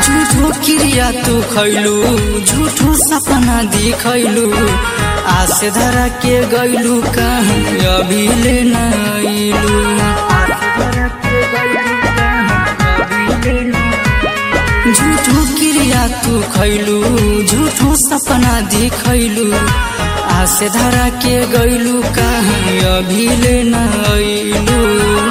झूठो क्रिया तू खैलू, झूठो सपना दिखैलू, आस धरा के गैलू कहीं अभी ले नैलू। झूठो क्रिया तू खैलू, झूठो सपना दिखैलू, आस धरा के गैलू कहीं अभी ले नैलू।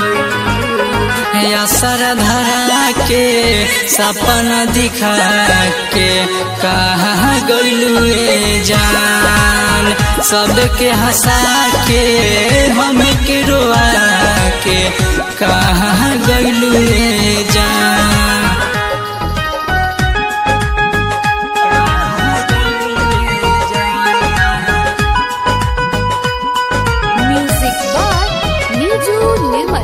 असर धरा के सपना दिखा के कहाँ गइलू जान, सबके हंसा के हमके रोआ के कहाँ गइलू जान। म्यूजिक बाय नीजू निर्मल।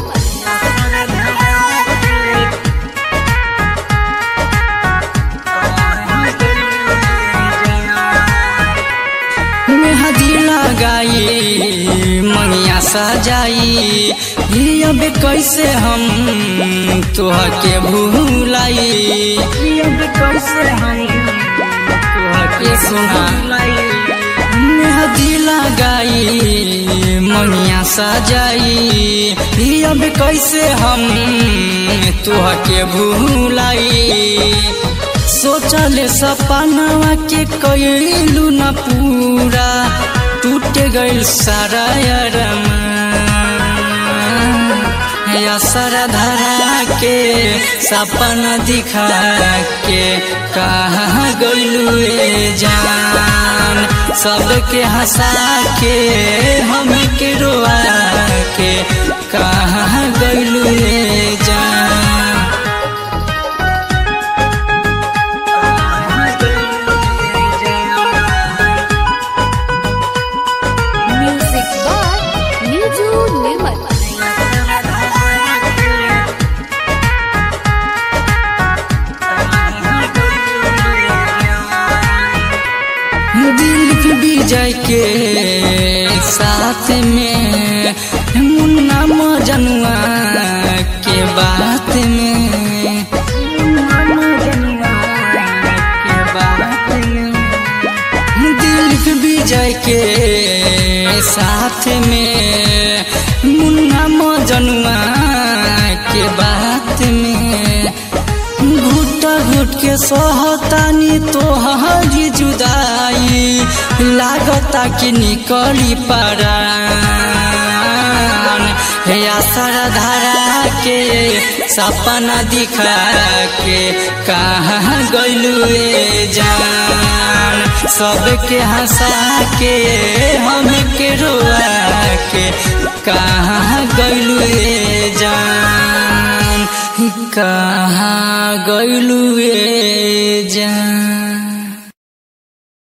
मेहंदी लगाई मंगिया सजाई, अब कैसे हम तोहके भूलाई, अब कैसे हम तोहके सुनाई। मेहंदी लगाई मंगिया सजाई, अब कैसे हम तोहके भूलाई। सोचले सपनावा के कइलू न पूरा, टूट गइल सारा अरमान। असर धरा के सपना दिखा के कहाँ गइलू जान, सबके हंसा के हमके रोआ के कहाँ गइलू जान। Music by Niju Nirmal. दिल विजय के साथ में मुन्ना मजनुआ के बात में, दिल विजय के साथ में मुन्ना मजनुआ के बात में, घुट घुट के सहतानी तोहरी जुदाई, लागता कि निकली परान। असर धरा के सपना दिखा के कहाँ गइलू जान, सबके हंसा के हमके रोआ के कहाँ गइलू जान, कहाँ गइलू जान।